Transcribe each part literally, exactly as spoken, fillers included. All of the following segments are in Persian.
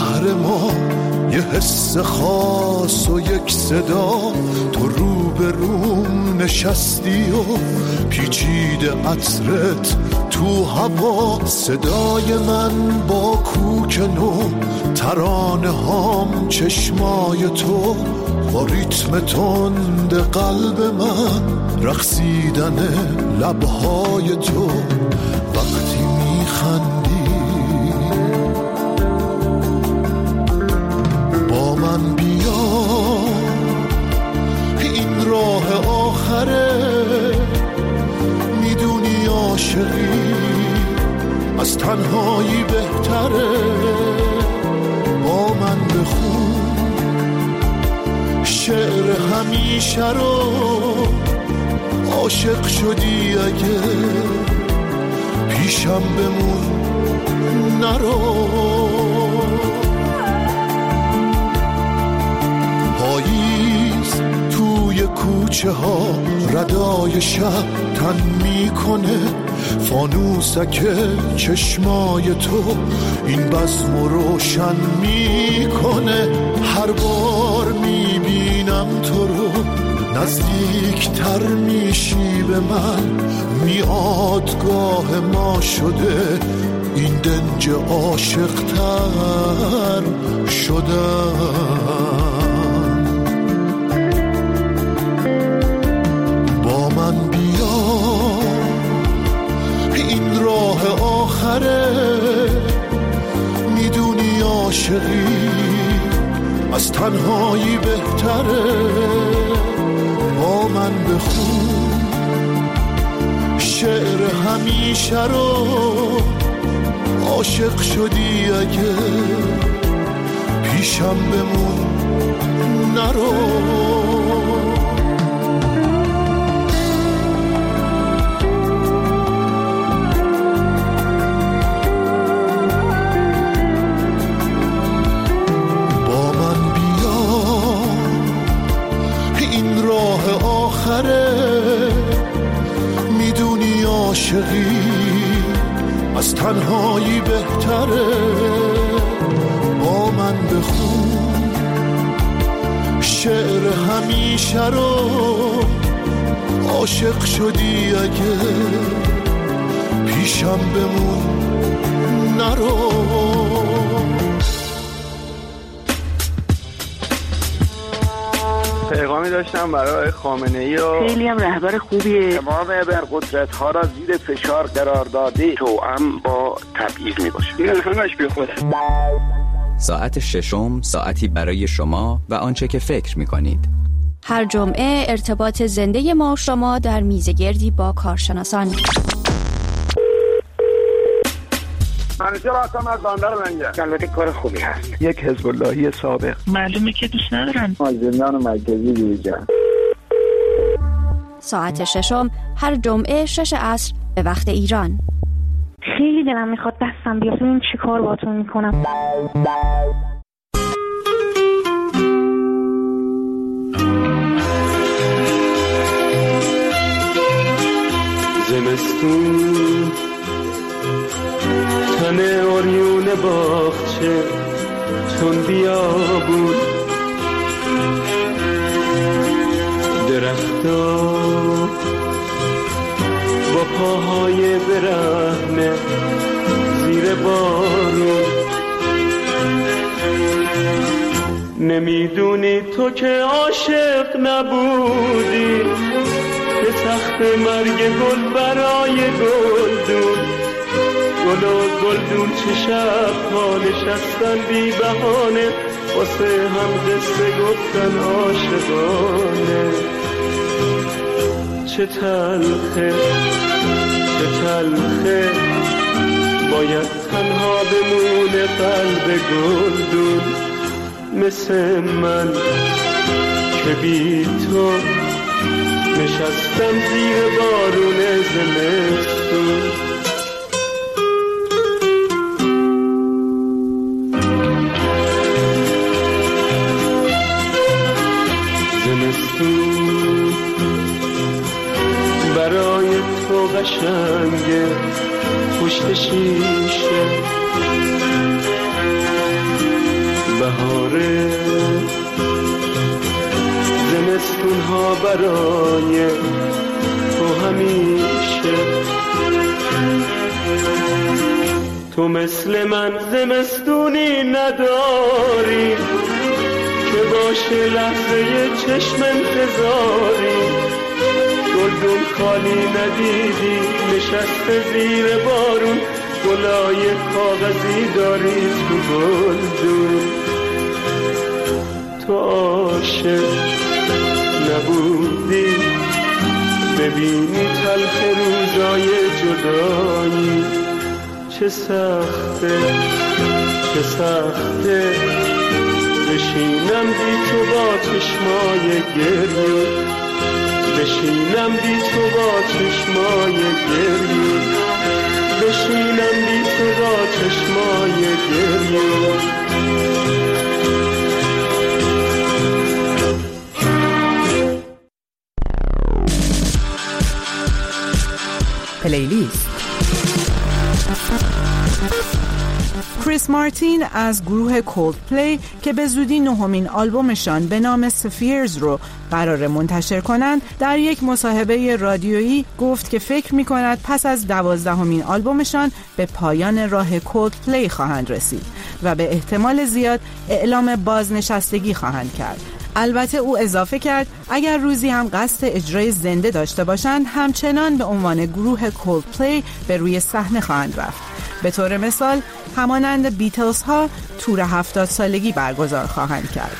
شهر ما یه حس خاص و یک صدا، تو رو به روم نشستی و پیچیده عطرت تو هوا، صدای من با کوک نو، ترانه هام چشمای تو، با ریتم تند قلب من رقصیدن لبهای تو، وقتی میخندی با من بیا، این راه آخره، میدونی عاشقی از تنهایی بهتره، با من بخون شعر همیشه رو، عاشق شدی اگه پیشم بمون نرو. پاییز توی کوچه ها ردای شب تن میکنه، فانوسک چشمای تو این بزم روشن میکنه، هر بار میبینم تو رو نزدیکتر میشی به من، میادگاه ما شده این دنج عاشق‌تر شدم. با من بیا این راه آخره، میدونی عاشقی از تنهایی بهتره، با من بخون شعر همیشه رو، عاشق شدی اگه پیشم بمون نرو. میدونی عاشقی از تنهایی بهتره، با من بخون شعر همیشه رو، عاشق شدی اگه پیشم بمون نرو. پیغامی داشتم برای خامنه‌ای و خیلی هم رهبر خوبیه، تمام ابرقدرت ها را زیر فشار قرار داده، توأم با تبعیض می باشه. این همش بی خوده. ساعت ششم، ساعتی برای شما و آنچه که فکر می کنید. هر جمعه ارتباط زنده ما شما در میزگردی با کارشناسان. همیشه راستم از باندر منگه. البته کار خوبی هست. یک حزب اللهی سابق. معلومه که دوست ندارن. مازندران و مرکزی دیجا. ساعت ششم هر جمعه شش عصر به وقت ایران. خیلی دلم میخواد دستم بیاد، این چی کار باتون میکنم. زمستون تن اوریون باغچه چون بیابون، درختا با پاهای برهنه زیر بارون، نمیدونی تو که عاشق نبودی، به تخت مرگ گل برای گلدون، گل و گلدون چه شب ها نشستن بی بهانه، واسه هم قصه گفتن عاشقانه. چه تلخه چه تلخه باید تنها بمونه قلب گلدون، مثل من که بی تو نشستم زیر بارون زمستون. زمستون برای تو قشنگه پشت شیشه، بهاره، زمستون ها برای تو همیشه. تو مثل من زمستونی نداری که باشه لحظه چشم انتظاری. گلدون خالی ندیدی نشسته زیر بارون، گلای کاغذی داری تو گلدون. تو عاشق نبودی ببینی تلخ روزای جدایی. چه سخته چه سخته بشینم بی تو با چشمای گریه، بشینم بی تو با چشمای گریه، بشینم بی تو با چشمای گریه. پلیلیست. کریس مارتین از گروه کولدپلی که به زودی نهمین آلبومشان به نام سفیرز رو قرار منتشر کنند، در یک مصاحبه رادیویی گفت که فکر می‌کند پس از دوازدهمین آلبومشان به پایان راه کولدپلی خواهند رسید و به احتمال زیاد اعلام بازنشستگی خواهند کرد. البته او اضافه کرد اگر روزی هم قصد اجرای زنده داشته باشند همچنان به عنوان گروه کولدپلی به روی صحنه خواهند رفت. به طور مثال همانند بیتلز ها تور هفتاد سالگی برگزار خواهند کرد.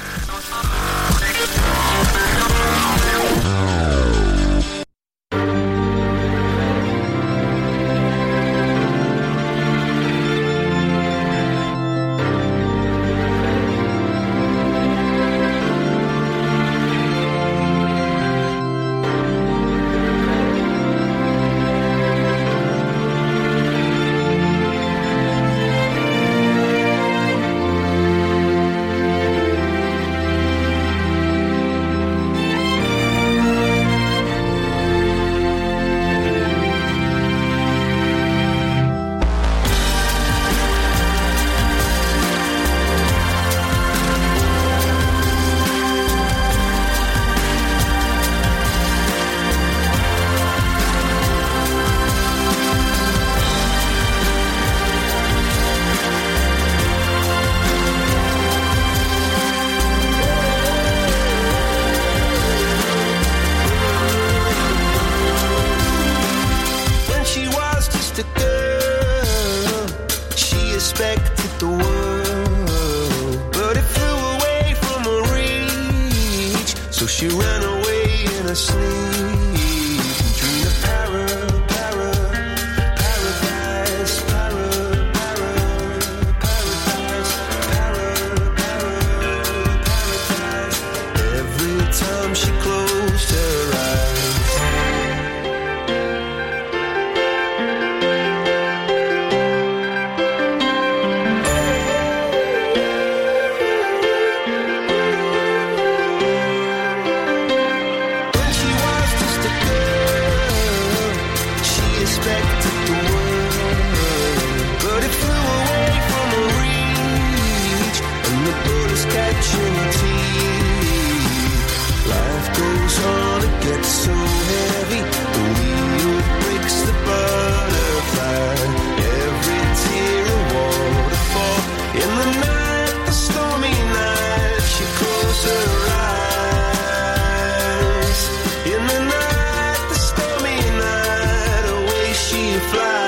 Fly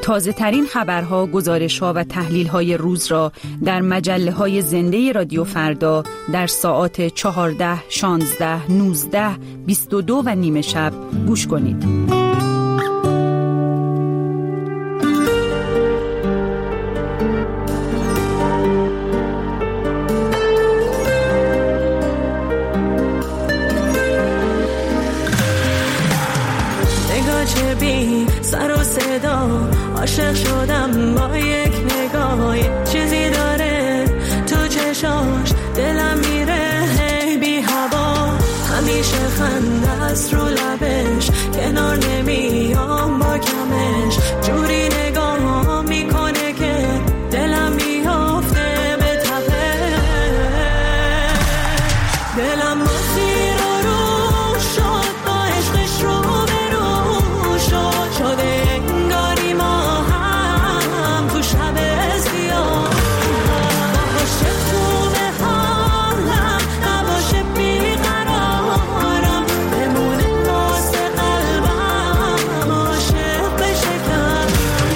تازه ترین خبرها، گزارش‌ها و تحلیل‌های روز را در مجله‌های زنده رادیو فردا در ساعات چهارده، شانزده، نوزده، بیست و دو و نیم شب گوش کنید. سر و صدا عاشق شدم با یک نگاه، چیزی داره تو چشاش دلم میره هی بی هوا، همیشه خنده است رو لبش کنار نمیام با کمش، جوری نگاه میکنه که دلم میافته به تپش، دلم با زیر و رو شد با عشقش رو شده انگاری ما هم تو شب زیاد، نباشه خوبه حالم نباشه بیقرارم، بمونه واسه قلبم عاشق بشه کم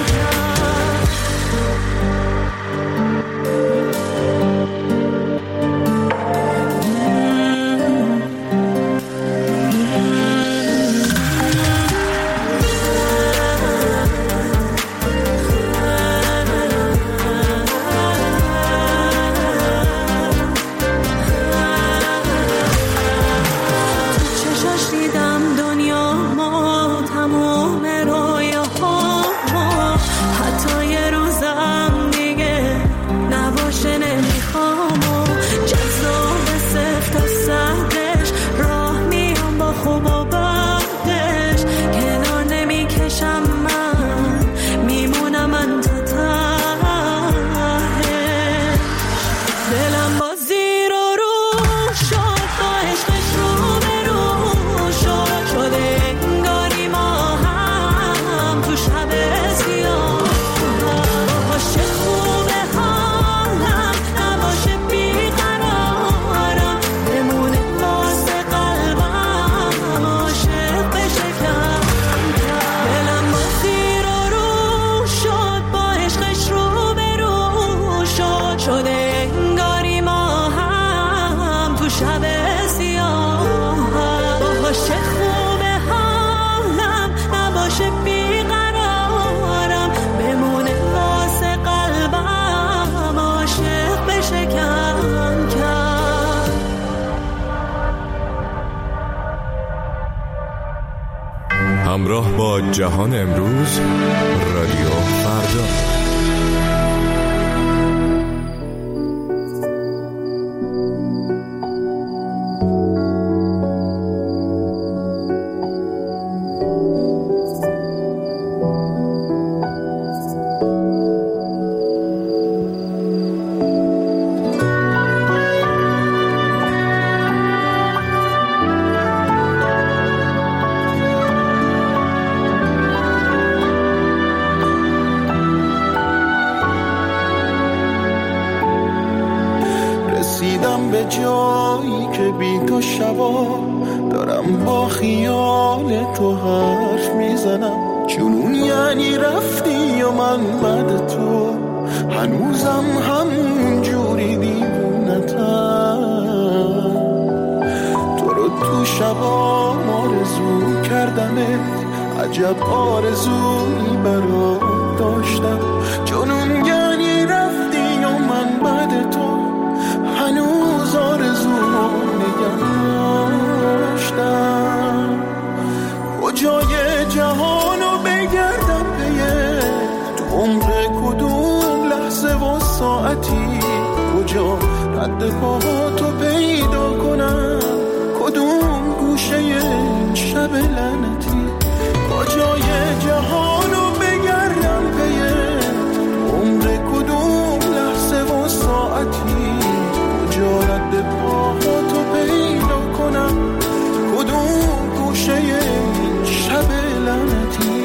همراه با جهان امروز، رادیو فردا. رسیدم به جایی که بی تو شبا دارم با خیال تو حرف میزنم، جنون یعنی رفتی و من بعد تو هنوزم همون جوری دیوونتم، تو رو تو شبا آرزو کردمت، عجب آرزویی برات داشتم، جنون یعنی رفتی و من بعد تو هنوز آرزومو نگه داشتم، کجای جهانو بگردم پیه، تو عمر کدوم لحظه و ساعتی، کجا رد پاهاتو پیدا کنم، کدوم گوشه این شب لعنتی، کجای جهانو بگردم پیه، تو عمر کدوم لحظه و ساعتی، کجا رد پاهاتو پیدا کنم، کدوم گوشه این شب لعنتی.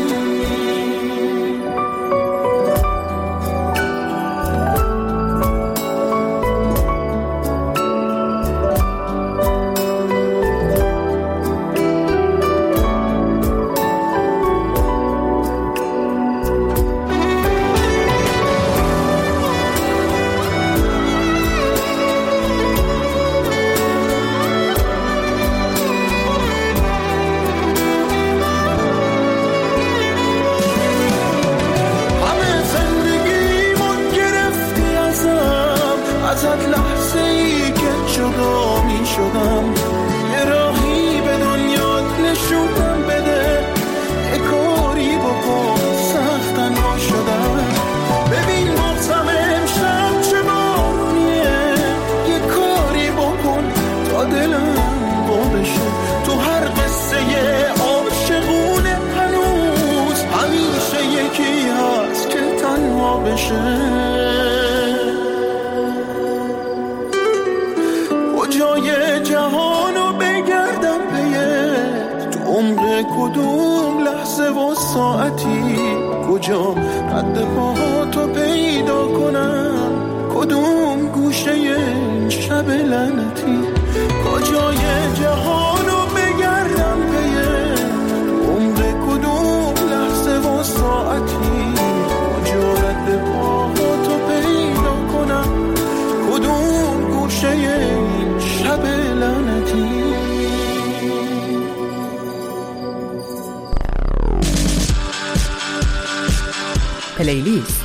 ساعتی کجا رد پاهاتو پیدا کنم، کدوم گوشه این شب لعنتی، کجای جهانو بگردم پیه، عمر کدوم لحظه و ساعتی، کجا رد پاهاتو پیدا کنم، کدوم گوشه این شب لعنتی. پلیلیست.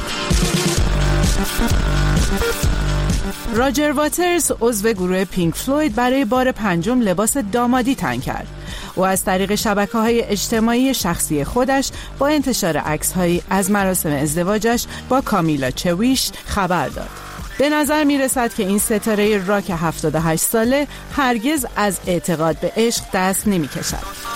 راجر واترز عضو گروه پینک فلوید برای بار پنجم لباس دامادی تن کرد. او از طریق شبکه‌های اجتماعی شخصی خودش با انتشار عکس‌هایی از مراسم ازدواجش با کامیلا چویش خبر داد. به نظر می رسد که این ستاره راک هفتاد و هشت ساله هرگز از اعتقاد به عشق دست نمی کشد.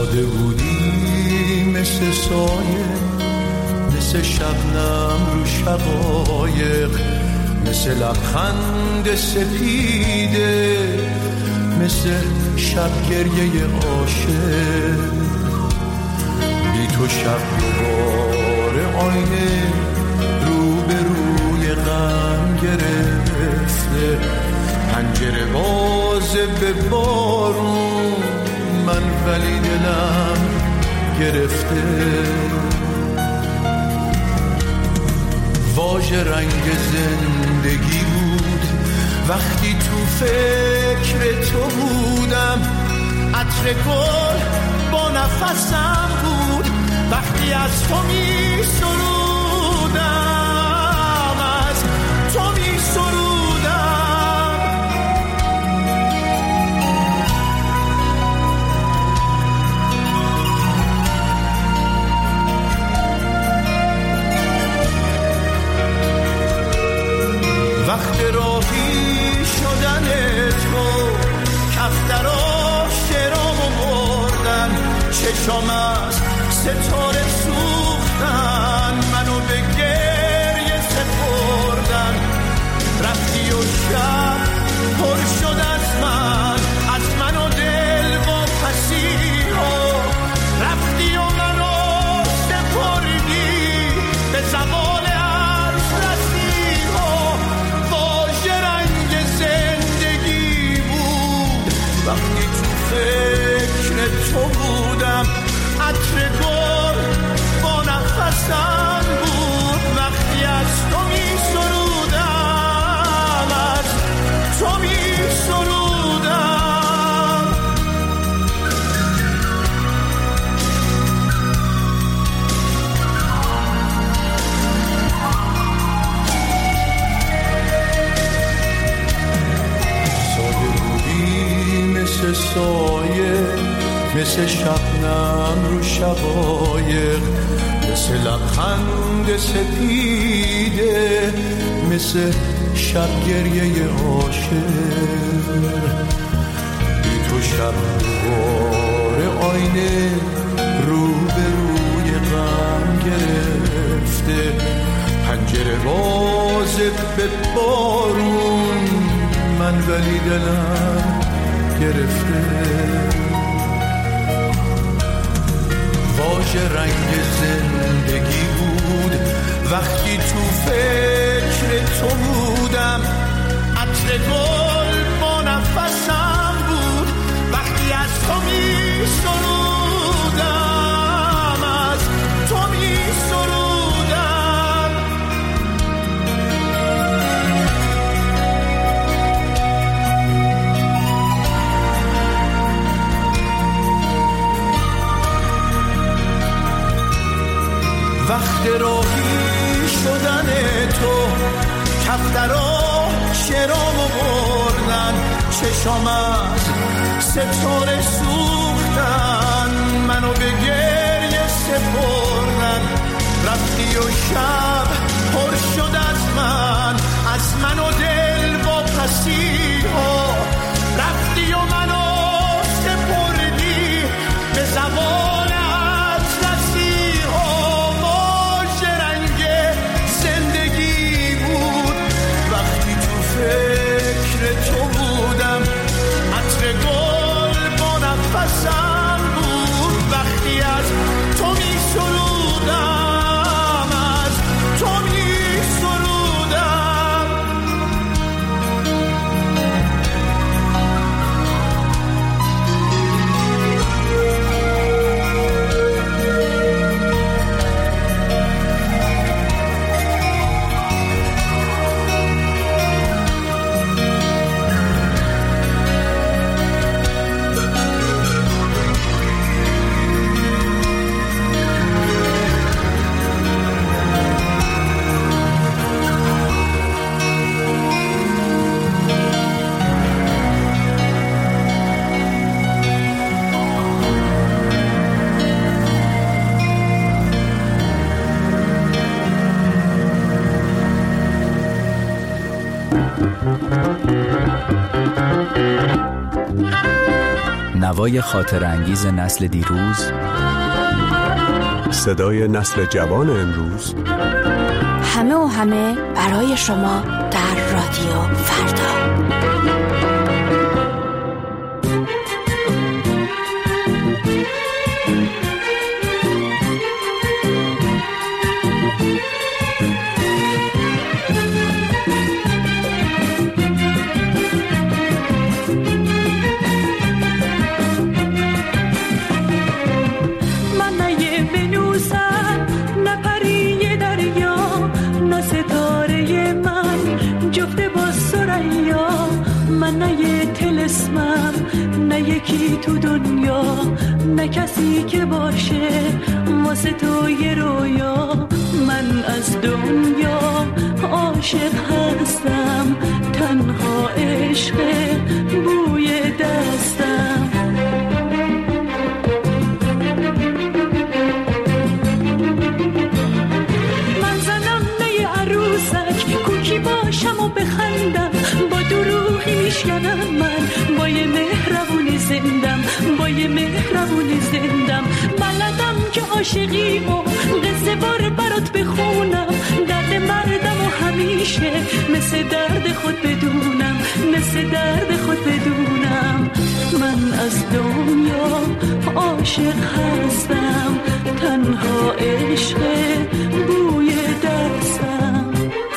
ساده بودی مثل سایه، مثل شبنم رو شقایق، مثل لبخند سپیده، مثل شب گریه عاشق. بی تو شب دوباره آینه رو به روی غم گرفته، پنجره بازه به بارون، من ولی دلم گرفته. واژه رنگ زندگی بود وقتی تو فکر تو بودم، عطر گل با نفسم بود وقتی از تو می سرودم، از تو می سرودم. وقت راهی شدن تو کفترا شرامو بردن، چشام از ستاره سوختن، منو به گریه سپردن. رفتی و شب پر شد از من، از من و دل و پسی ها. رفتی و منو سپردی به زوال عرض رسی ها. واژه رنگ زندگی بود وقتی تو فکر تو بودم، عطر گل با نفسم بود وقتی از تو می سرودم، از تو می سرودم. ساده بودی مثل سایه، مثل شبنم رو شقایق، مثل لبخند سپیده، مثل شب گریه عاشق. بی تو شب دوباره آینه رو به روی غم گرفته، پنجره بازه به بارون، من ولی دلم گرفته. واژه رنگ زندگی بود وقتی تو فکر تو بودم، عطر گل با نفسم بود وقتی از تو می سرودم، از تو می سرودم. وقت راهی شدن تو کفترا شرامو بردن، چشام از ستاره سوختن، منو به گریه سپردن. رفتی و شب پر شد از من، از من و دل با پسی ها. رفتی و منو سپردی به زوال فکر تو بودم، عطر گل با نفسم بود وقتی از تو می سرودم، از تو می سرودم. نوای خاطر انگیز نسل دیروز، صدای نسل جوان امروز، همه و همه برای شما در رادیو فردا. نه یکی تو دنیا، نه کسی که باشه واسه تو یه رویا. من از دنیا عاشق هستم، تنها عشق بوی دستم. من زنم نه عروسک، کوکی باشم و بخندم، با دروغی میشکنم من، با یه مهربونی زندم، با یه مهربونی زندم. بلدم که عاشقی و قصه بار برات بخونم، درد مردم و همیشه مثل درد خود بدونم، مثل درد خود بدونم. من از دنیا عاشق هستم، تنها عشق بوی دستم.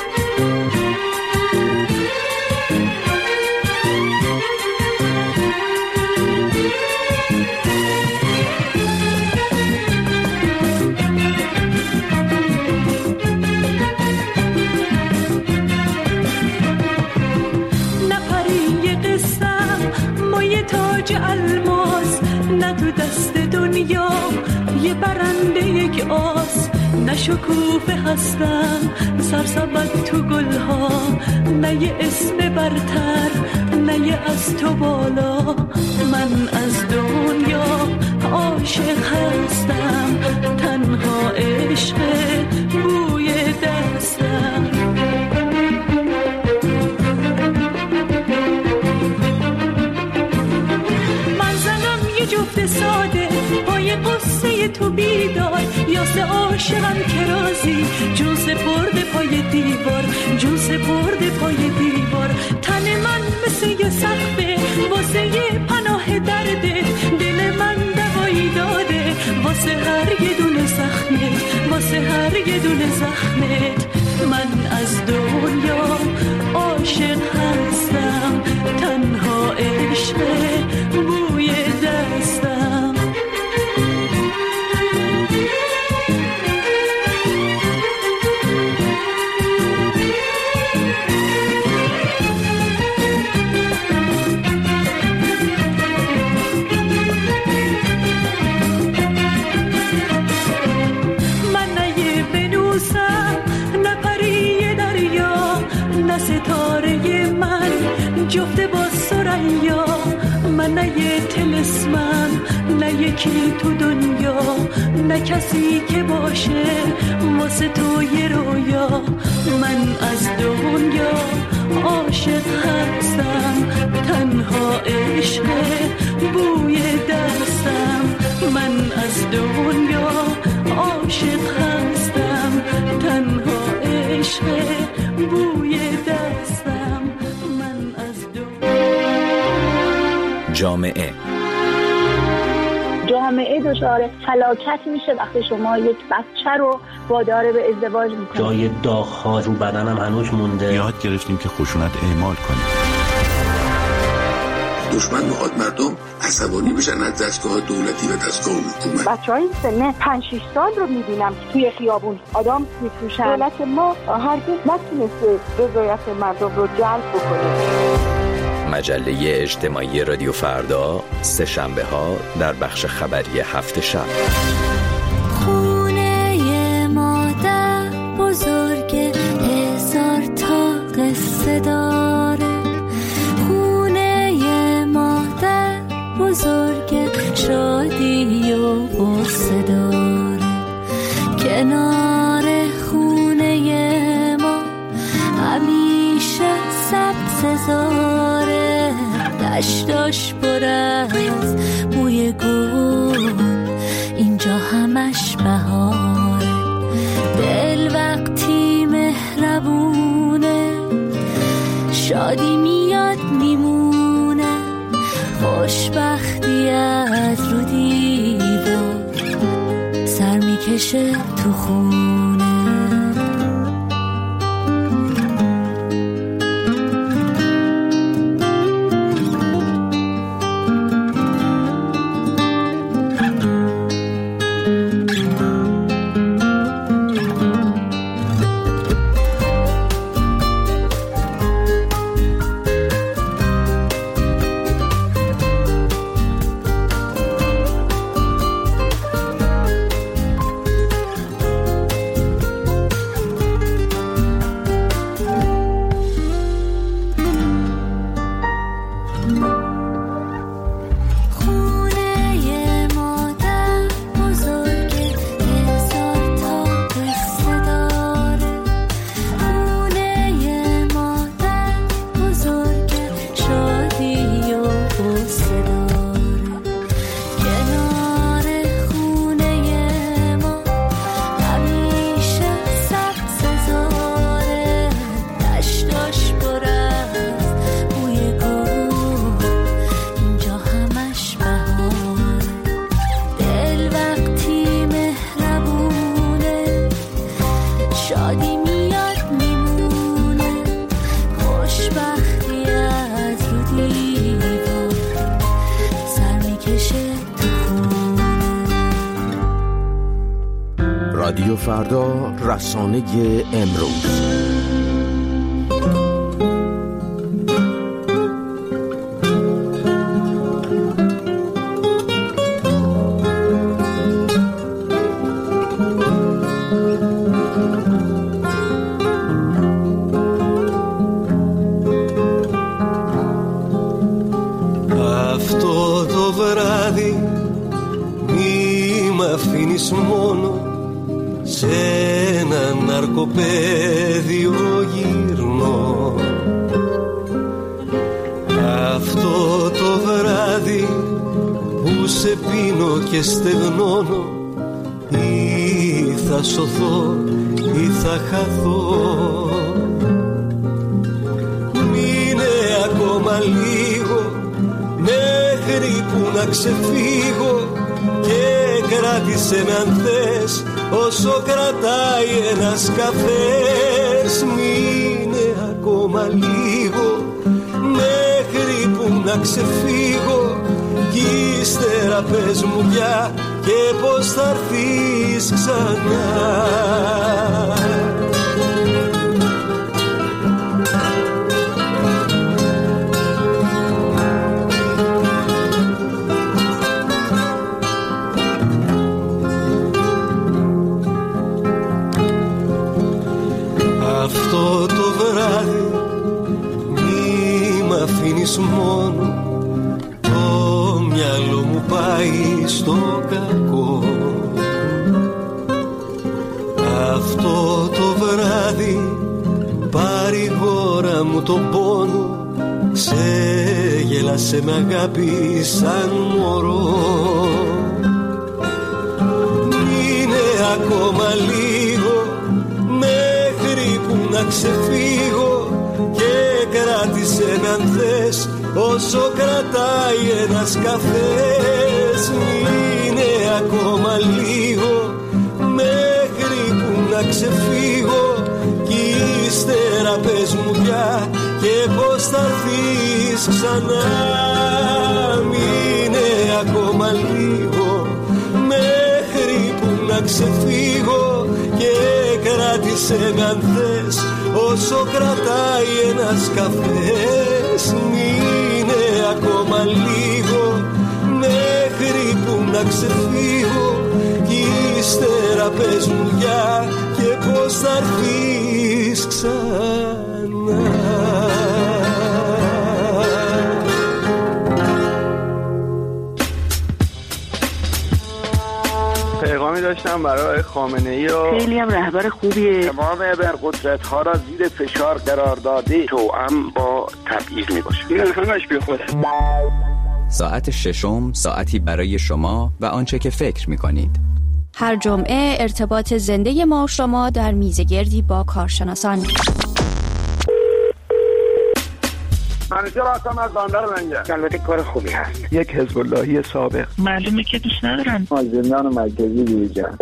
تاج الماس نه تو دست دنیا، یه برنده یک آس. نه شکوفه هستم سرسبد تو گلها، نه یه اسم برتر، نه یه از تو بالا. من از دنیا عاشق هستم، تنها عشق بوی دستم. جفت ساده پای قصه تو بیدار، یاسه عاشقم که رازی جون سپرده پای دیوار، جون سپرده پای دیوار. تن من مثل یه سقفه واسه یه پناه درده، دل من دوایی داده واسه هر یه دونه زخمت، واسه هر یه دونه زخمت. من از دنیا عاشق هستم، تنها عشق بوی دستم. من نه یه ونوسم، نه پری دریا، نه ستاره من جفت با سریا. من نه یه طلسمم، نه یکی تو دنیا، نه کسی که باشه واسه تو یه رویا. من از دنیا عاشق هستم، تنها عشق بوی دستم. من از دنیا عاشق هستم، تنها عشق بوی دستم. من از دنیا. جامعه جامعه دچار فلاکت میشه وقتی شما یک بچه رو وادار به ازدواج میکنید. جای داغ‌ها رو بدنم هنوز مونده. یاد گرفتیم که خشونت اعمال کنیم. دشمن میخواد مردم عصبانی بشن از دستگاه دولتی و دستگاه حکومت. بچهای سن پنج شش سال رو میبینم توی خیابون آدم میفروشن. دولت ما هرگز نتونسته رضایت مردم رو جلب بکنه. مجله اجتماعی رادیو فردا، سه شنبه ها در بخش خبری هفت شب. خونه مادر بزرگ هزار تا قصه داره، خونه مادر بزرگ شادی و قصه داره. کنار خونه ما همیشه سبز زاره، در دشتاش پر از بوی گل، اینجا همش بهاره. دل وقتی مهربونه شادی میاد میمونه، خوشبختی از رو دیوار سر میکشه تو خونه. رادیو فردا، رسانه امروز. Αυτό το βράδυ μη μ' αφήνεις μόνο σε ένα ναρκοπαίδιο γυρνώ. Αυτό το βράδυ που σε πίνω και στεγνώνω, ή θα σωθώ ή θα χαθώ. Μείνε ακόμα λίγο μέχρι που να ξεφύγω και κράτησε με αν θες όσο κρατάει ένας καφές. Μείνε ακόμα λίγο μέχρι που να ξεφύγω κι ύστερα πες μου πια και πως θα έρθεις ξανά. Αυτό το βράδυ μη μ' αφήνεις μόνο, το μυαλό μου πάει στο κακό. Αυτό το βράδυ παρηγόρα μου τον πόνο, ξεγέλασε με αγάπη σαν μωρό. Μείνε ακόμα λίγο μέχρι που να ξεφύγω και κράτησε με αν θες όσο κρατάει ένας καφές. Μείνε ακόμα λίγο μέχρι που να ξεφύγω κι ύστερα πες μου πια και πως θα έρθεις ξανά. Μείνε ακόμα λίγο μέχρι που να ξεφύγω και κράτησε με αν θες όσο κρατάει ένας καφές. Μείνε ακόμα λίγο μέχρι που να ξεφύγω κι ύστερα πες μου για και πως θα έρθεις ξανά. پیغامی داشتم برای خامنه‌ای و خیلی هم رهبر خوبیه. تمام ابرقدرت ها را زیر فشار قرار داده توأم با تبعیض میباشه. این همش بی خوده. ساعت ششم ساعتی برای شما و آنچه که فکر میکنید. هر جمعه ارتباط زنده ما و شما در میزگردی با کارشناسان. منیجر هستم از بندر منگه. البته کار خوبی هست. یک حزب اللهی سابق. معلومه که دوست ندارن. از زندان مرکزی بیرون.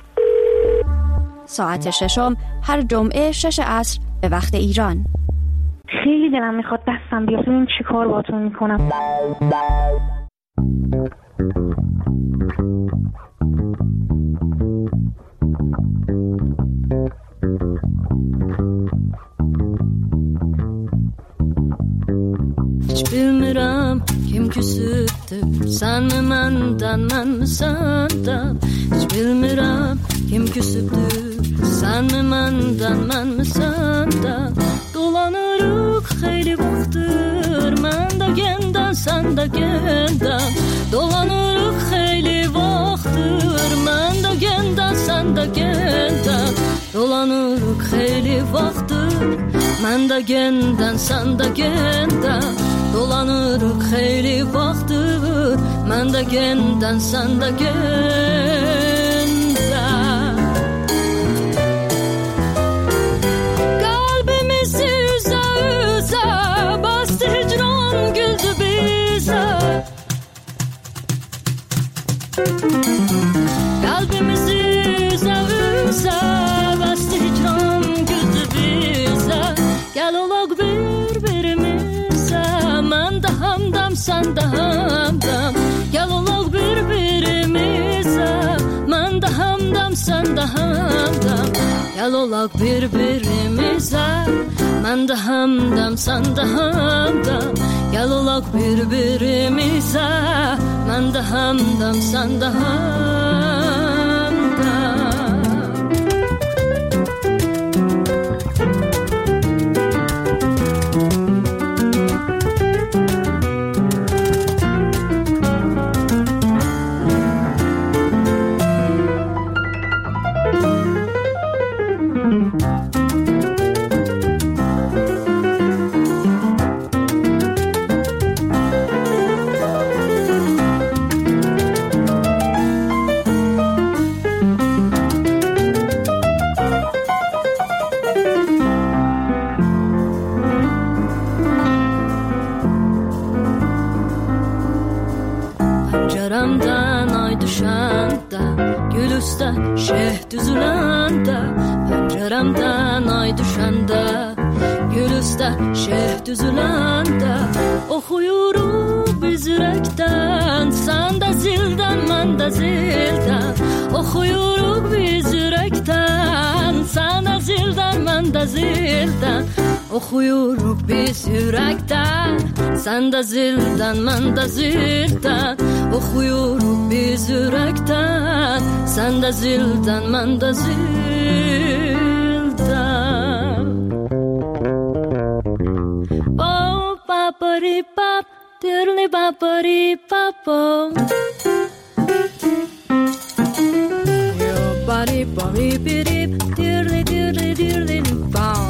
ساعت ششم هر جمعه شش عصر به وقت ایران. خیلی دلم میخواد دستم بیاد ببینیم چی کار باتون میکنم. Hiç bilmirəm kim küsübdür, sən mi məndən, mən mi səndən? Hiç bilmirəm kim küsübdür, sən mi məndən, mən mi səndən? Dolanırıq xeyli vaxtdır, mən də gəndən, sən də gəndən. Dolanırıq xeyli vaxtdır, mən də gəndən, sən də gəndən. Dolanırıq xeyli vaxtdır, mən də gəndən, sən də gəndən. Dolanırıq xeyli vaxtdır, mən də gəndən, sən də gəndən. Qalbimizi üzə üzə bastı hicran güldü bizə. Qalbimizi üzə üzə bastı hicran güldü bizə. Gəl olaq bir-birimizə, mən də hamdam, sən də hamdam. Gəl olaq bir-birimizə, mən də hamdam, sən də hamdam. Gəl olaq bir-birimizə, mən də hamdam, sən də hamdam. Gəl olaq bir-birimizə, mən də hamdam, sən də hamdam. Pəncərəmdən ay düşəndə, gül üstə şeh düzüləndə. Pəncərəmdən ay düşəndə, gül üstə şeh düzüləndə. Oxuyuruq biz ürəkdən, sən də zildən, mən də zildən. Oxuyuruq biz ürəkdən, sən də zildən, mən də zildən. Oxuyuruq biz ürəkdən, sən də zildən, mən də zildən. Oxuyuruq biz ürəkdən, sən də zildən, mən də zildən. Bop, bapari, bap, dirli bapari, bapom. Yo, bari, bari, birip, dirli, dirli, dirli, bam.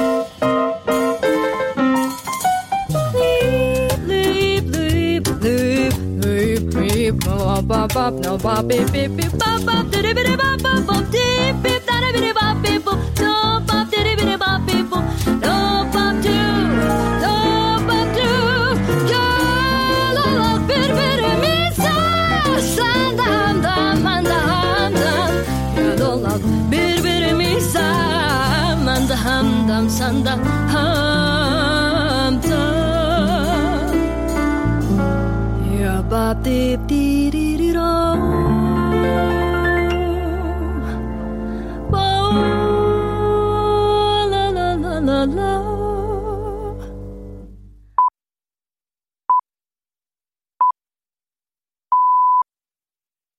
Bop bop no bop beep beep beep bop bop diddy biddy bop bop bop deep beep da biddy bop beep boop no bop diddy biddy bop beep boop no bop do no bop do ya la la bir bir misa sandam dam mandam dam ya la bir bir misa mandam dam sandam ham dam ya bop deep deep